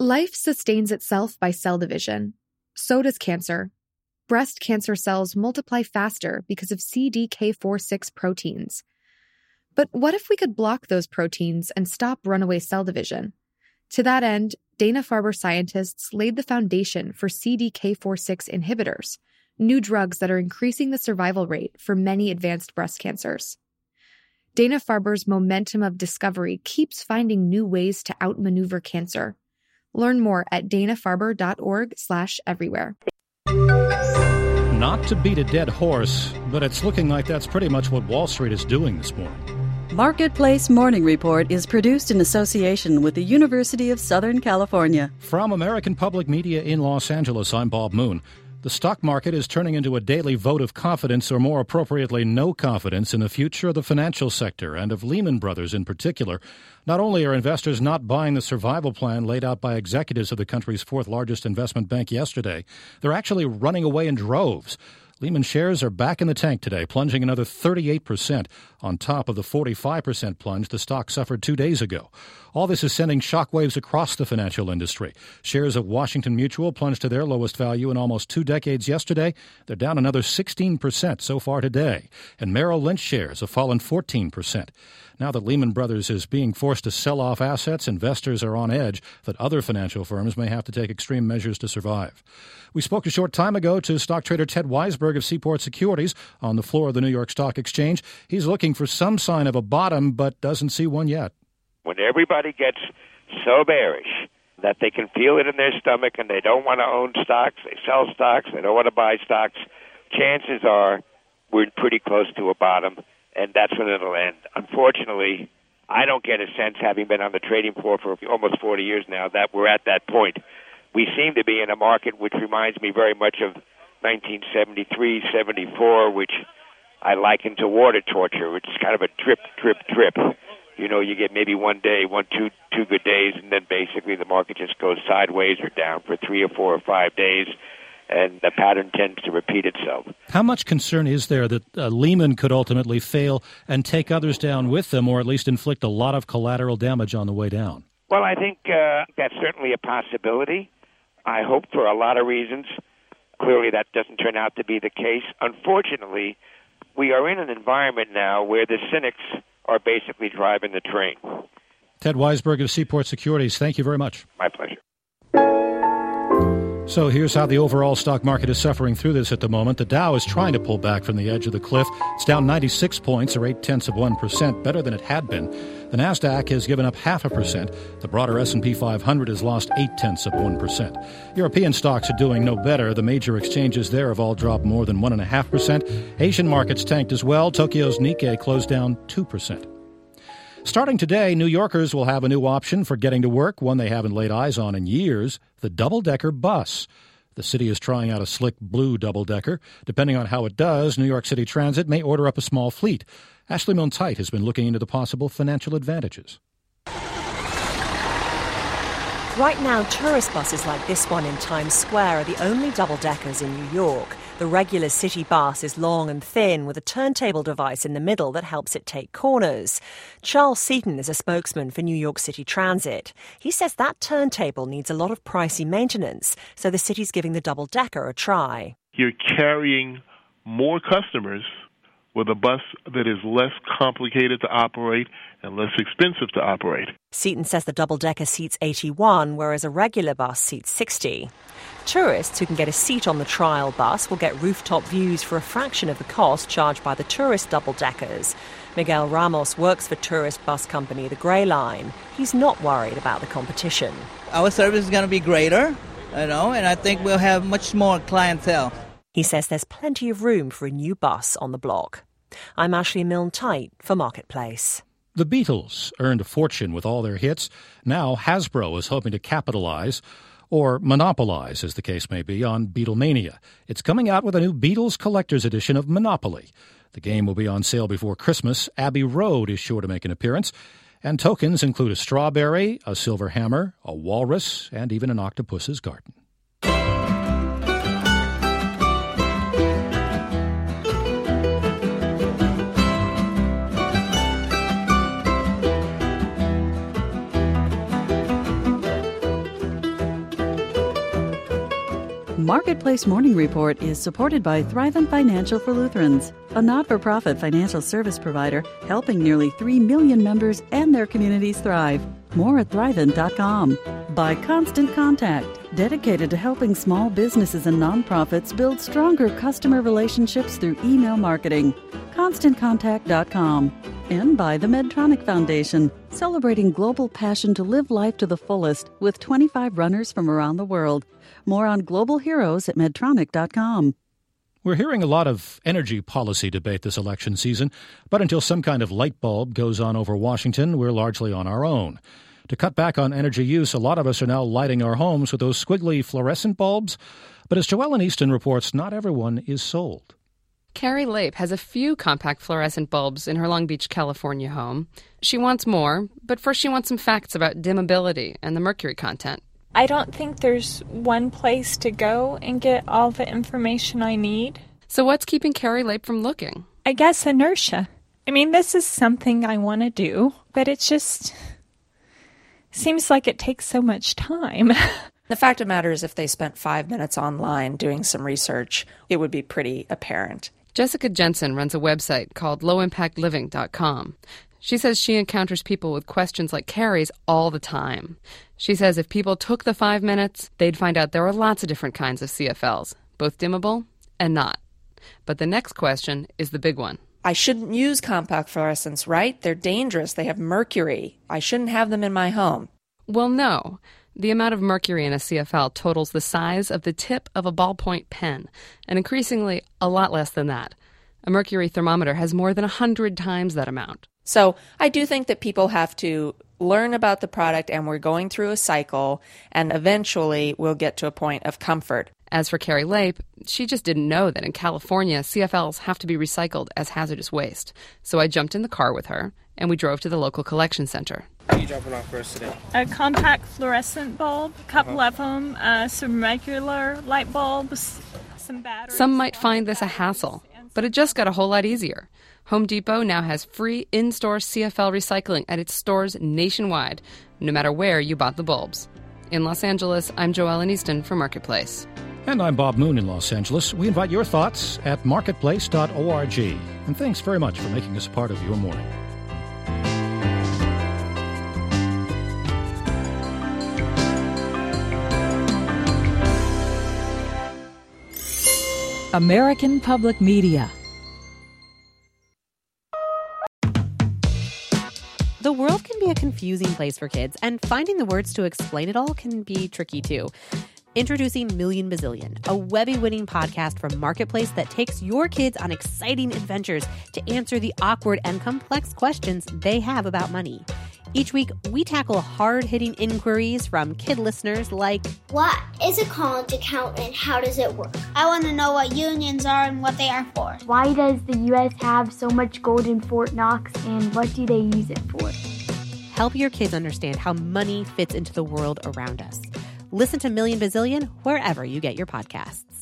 Life sustains itself by cell division. So does cancer. Breast cancer cells multiply faster because of CDK4/6 proteins. But what if we could block those proteins and stop runaway cell division? To that end, Dana-Farber scientists laid the foundation for CDK4/6 inhibitors, new drugs that are increasing the survival rate for many advanced breast cancers. Dana-Farber's momentum of discovery keeps finding new ways to outmaneuver cancer. Learn more at danafarber.org/everywhere. Not to beat a dead horse, but it's looking like that's pretty much what Wall Street is doing this morning. Marketplace Morning Report is produced in association with the University of Southern California. From American Public Media in Los Angeles, I'm Bob Moon. The stock market is turning into a daily vote of confidence, or more appropriately, no confidence in the future of the financial sector and of Lehman Brothers in particular. Not only are investors not buying the survival plan laid out by executives of the country's fourth largest investment bank yesterday, they're actually running away in droves. Lehman shares are back in the tank today, plunging another 38% on top of the 45% plunge the stock suffered 2 days ago. All this is sending shockwaves across the financial industry. Shares of Washington Mutual plunged to their lowest value in almost 2 decades yesterday. They're down another 16% so far today. And Merrill Lynch shares have fallen 14%. Now that Lehman Brothers is being forced to sell off assets, investors are on edge that other financial firms may have to take extreme measures to survive. We spoke a short time ago to stock trader Ted Weisberg of Seaport Securities on the floor of the New York Stock Exchange. He's looking for some sign of a bottom, but doesn't see one yet. When everybody gets so bearish that they can feel it in their stomach and they don't want to own stocks, they sell stocks, they don't want to buy stocks, chances are we're pretty close to a bottom, and that's when it'll end. Unfortunately, I don't get a sense, having been on the trading floor for almost 40 years now, that we're at that point. We seem to be in a market which reminds me very much of 1973, 74, which I liken to water torture. It's kind of a drip, drip, drip. You know, you get maybe one day, two good days, and then basically the market just goes sideways or down for 3 or 4 or 5 days, and the pattern tends to repeat itself. How much concern is there that Lehman could ultimately fail and take others down with them, or at least inflict a lot of collateral damage on the way down? Well, I think that's certainly a possibility. I hope for a lot of reasons. Clearly, that doesn't turn out to be the case. Unfortunately, we are in an environment now where the cynics are basically driving the train. Ted Weisberg of Seaport Securities, thank you very much. My pleasure. So here's how the overall stock market is suffering through this at the moment. The Dow is trying to pull back from the edge of the cliff. It's down 96 points, or 0.8%, better than it had been. The Nasdaq has given up 0.5%. The broader S&P 500 has lost 0.8%. European stocks are doing no better. The major exchanges there have all dropped more than 1.5%. Asian markets tanked as well. Tokyo's Nikkei closed down 2%. Starting today, New Yorkers will have a new option for getting to work, one they haven't laid eyes on in years, the double-decker bus. The city is trying out a slick blue double-decker. Depending on how it does, New York City Transit may order up a small fleet. Ashley Milne-Tite has been looking into the possible financial advantages. Right now, tourist buses like this one in Times Square are the only double-deckers in New York. The regular city bus is long and thin with a turntable device in the middle that helps it take corners. Charles Seaton is a spokesman for New York City Transit. He says that turntable needs a lot of pricey maintenance, so the city's giving the double-decker a try. You're carrying more customers with a bus that is less complicated to operate and less expensive to operate. Seaton says the double-decker seats 81, whereas a regular bus seats 60. Tourists who can get a seat on the trial bus will get rooftop views for a fraction of the cost charged by the tourist double-deckers. Miguel Ramos works for tourist bus company The Grey Line. He's not worried about the competition. Our service is going to be greater, and I think we'll have much more clientele. He says there's plenty of room for a new bus on the block. I'm Ashley Milne-Tite for Marketplace. The Beatles earned a fortune with all their hits. Now Hasbro is hoping to capitalize, or monopolize, as the case may be, on Beatlemania. It's coming out with a new Beatles collector's edition of Monopoly. The game will be on sale before Christmas. Abbey Road is sure to make an appearance. And tokens include a strawberry, a silver hammer, a walrus, and even an octopus's garden. Marketplace Morning Report is supported by Thrivent Financial for Lutherans, a not-for-profit financial service provider helping nearly 3 million members and their communities thrive. More at Thrivent.com. By Constant Contact, dedicated to helping small businesses and nonprofits build stronger customer relationships through email marketing. ConstantContact.com. And by the Medtronic Foundation, celebrating global passion to live life to the fullest with 25 runners from around the world. More on global heroes at Medtronic.com. We're hearing a lot of energy policy debate this election season, but until some kind of light bulb goes on over Washington, we're largely on our own. To cut back on energy use, a lot of us are now lighting our homes with those squiggly fluorescent bulbs. But as Joellen Easton reports, not everyone is sold. Carrie Lape has a few compact fluorescent bulbs in her Long Beach, California home. She wants more, but first she wants some facts about dimmability and the mercury content. I don't think there's one place to go and get all the information I need. So what's keeping Carrie Lape from looking? I guess inertia. I mean, this is something I want to do, but it just seems like it takes so much time. The fact of the matter is, if they spent 5 minutes online doing some research, it would be pretty apparent. Jessica Jensen runs a website called lowimpactliving.com. She says she encounters people with questions like Carrie's all the time. She says if people took the 5 minutes, they'd find out there are lots of different kinds of CFLs, both dimmable and not. But the next question is the big one. I shouldn't use compact fluorescents, right? They're dangerous. They have mercury. I shouldn't have them in my home. Well, no. The amount of mercury in a CFL totals the size of the tip of a ballpoint pen, and increasingly a lot less than that. A mercury thermometer has more than 100 times that amount. So I do think that people have to learn about the product, and we're going through a cycle, and eventually we'll get to a point of comfort. As for Carrie Lape, she just didn't know that in California, CFLs have to be recycled as hazardous waste. So I jumped in the car with her, and we drove to the local collection center. What are you dropping off for us today? A compact fluorescent bulb, a couple of them, some regular light bulbs, some batteries. Some might find this a hassle, but it just got a whole lot easier. Home Depot now has free in-store CFL recycling at its stores nationwide, no matter where you bought the bulbs. In Los Angeles, I'm Joellen Easton for Marketplace. And I'm Bob Moon in Los Angeles. We invite your thoughts at marketplace.org. And thanks very much for making us part of your morning. American Public Media. The world can be a confusing place for kids, and finding the words to explain it all can be tricky too. Introducing Million Bazillion, a Webby-winning podcast from Marketplace that takes your kids on exciting adventures to answer the awkward and complex questions they have about money. Each week, we tackle hard-hitting inquiries from kid listeners like, what is a college account and how does it work? I want to know what unions are and what they are for. Why does the U.S. have so much gold in Fort Knox, and what do they use it for? Help your kids understand how money fits into the world around us. Listen to Million Bazillion wherever you get your podcasts.